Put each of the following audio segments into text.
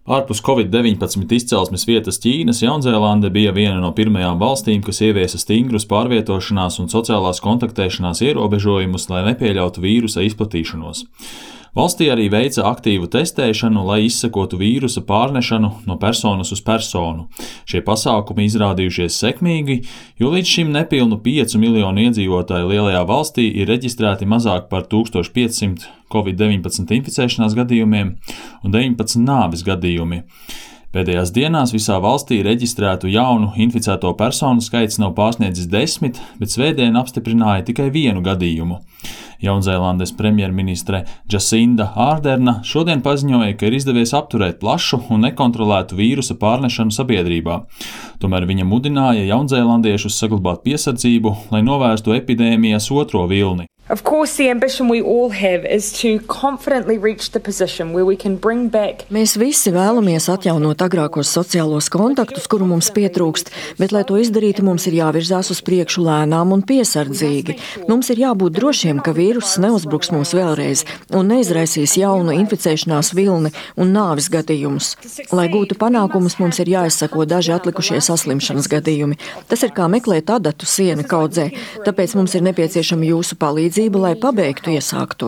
Ārpus Covid-19 izcelsmes vietas Ķīnas, Jaunzēlande bija viena no pirmajām valstīm, kas ieviesa stingrus pārvietošanās un sociālās kontaktēšanās ierobežojumus, lai nepieļautu vīrusa izplatīšanos. Valstī arī veica aktīvu testēšanu, lai izsekotu vīrusa pārnešanu no personas uz personu. Šie pasākumi izrādījušies sekmīgi, jo līdz šim nepilnu 5 miljonu iedzīvotāju lielajā valstī ir reģistrēti mazāk par 1500 Covid-19 inficēšanās gadījumiem un 19 nāves gadījumi. Pēdējās dienās visā valstī reģistrētu jaunu inficēto personu skaits nav pārsniedzis 10, bet svētdien apstiprināja tikai vienu gadījumu. Jaunzēlandes premjerministre Džasinda Ārderna šodien paziņoja, ka ir izdevies apturēt plašu un nekontrolētu vīrusa pārnešanu sabiedrībā. Tomēr viņa mudināja jaunzēlandiešus saglabāt piesardzību, lai novērstu epidēmijas otro vilni. Of course, the ambition we all have is to confidently reach the position where we can bring back. Mēs visi vēlamies atjaunot agrākos sociālos kontaktus, kuru mums pietrūkst, bet, lai to izdarītu, mums ir jāvirzās uz priekšu lēnām un piesardzīgi. Mums ir jābūt drošiem, ka vīruss neuzbruks mums vēlreiz un neizraisīs jaunu inficēšanās vilni un nāves gadījumus. Lai gūtu panākumus, mums ir jāizsako daži atlikušie saslimšanas gadījumi. Tas ir kā meklēt adatu siena kaudzē, tāpēc mums ir nepieciešama jūsu palīdzība, lai pabeigtu iesākto.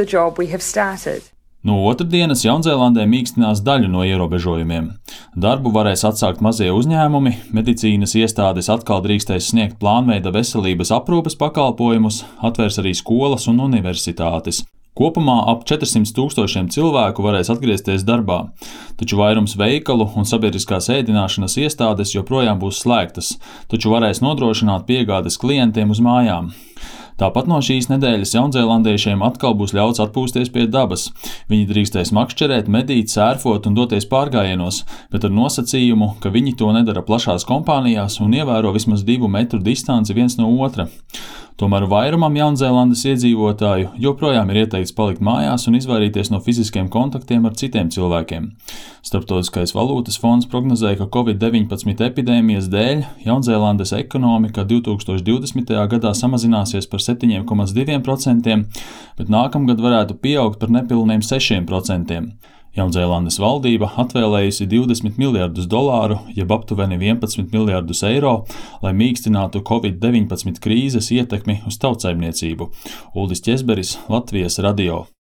No otrdienas Jaunzēlandē mīkstinās daļu no ierobežojumiem. Darbu varēs atsākt mazie uzņēmumi, medicīnas iestādes atkal drīkstēs sniegt plānveida veselības aprūpes pakalpojumus, atvērs arī skolas un universitātes. Kopumā ap 400 000 cilvēku varēs atgriezties darbā, taču vairums veikalu un sabiedriskās ēdināšanas iestādes joprojām būs slēgtas, taču varēs nodrošināt piegādes klientiem uz mājām. Tāpat no šīs nedēļas jaunzēlandiešiem atkal būs ļauts atpūsties pie dabas. Viņi drīkstēs makšķerēt, medīt, sērfot un doties pārgājienos, bet ar nosacījumu, ka viņi to nedara plašās kompānijās un ievēro vismaz 2 metru distanci viens no otra. Tomēr vairumam Jaunzēlandes iedzīvotāju joprojām ir ieteikts palikt mājās un izvairīties no fiziskiem kontaktiem ar citiem cilvēkiem. Starptautiskais valūtas fonds prognozēja, ka Covid-19 epidēmijas dēļ Jaunzēlandes ekonomika 2020. gadā samazināsies par 7,2%, bet nākamgad varētu pieaugt par nepilniem 6%. Jaunzēlandes valdība atvēlējusi $20 miljardus, jeb aptuveni 11 miljardus eiro, lai mīkstinātu Covid-19 krīzes ietekmi uz tautsaimniecību. Uldis Ķezberis, Latvijas radio.